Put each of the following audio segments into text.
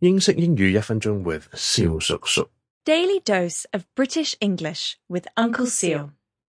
英式英語1分鐘 with 蕭叔叔。 Daily dose of British English with Uncle Seal.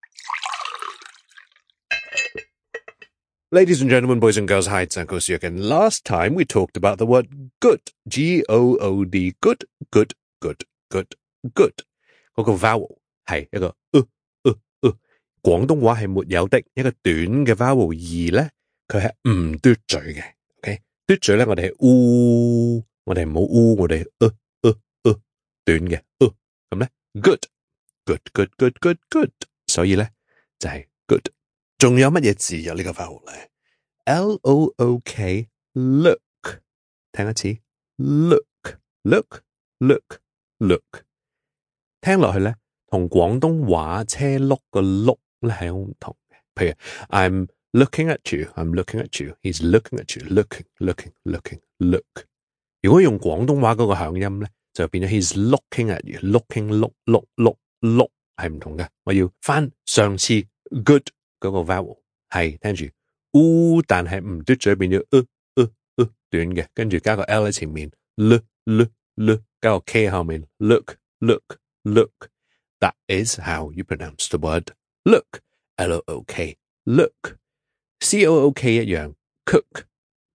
Ladies and gentlemen, boys and girls, hi, it's Uncle Seal again. Last time we talked about the word good, G-O-O-D, good, good, good, good, good. 嗰個 vowel 係一個廣東話係沒有的一個短嘅 vowel 而咧佢係唔嘟嘴嘅 ，OK？ 嘟嘴咧我哋係我哋唔好我哋短嘅咁咧 good good good good good good， 所以咧就係 good。仲有乜嘢字有呢個 vowel 咧 ？L-O-O-K look， 聽一次 look look look look， 聽落去咧同廣東話車轆個轆咧係好唔同嘅。譬如 I'm looking at you， I'm looking at you， he's looking at you， looking looking looking look。如果用廣東話嗰個響音咧，就變咗 he's looking at you， looking look 係唔同嘅。我要翻上次 good 嗰個 vowel 係聽住但係唔嘟嘴變咗短嘅，跟住加個 L 喺前面 l 加個 K 後面 look。That is how you pronounce the word look. L-O-O-K, look. C-O-O-K 一樣 cook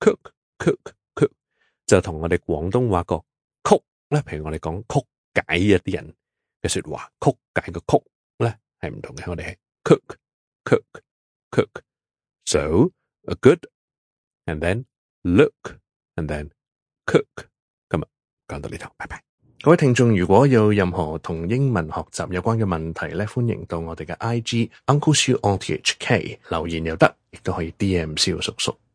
就同我哋廣東話個曲咧，譬如我哋講曲解一啲人嘅說話，曲解個曲咧係唔同嘅，我哋係 cook. So, a good, and then look, and then cook. 今日講到呢度，拜拜。各位聽眾，如果有任何同英文學習有關嘅問題咧，歡迎到我哋嘅 IG Uncle Siu on THK 留言又得，亦都可以 DM 蕭叔叔。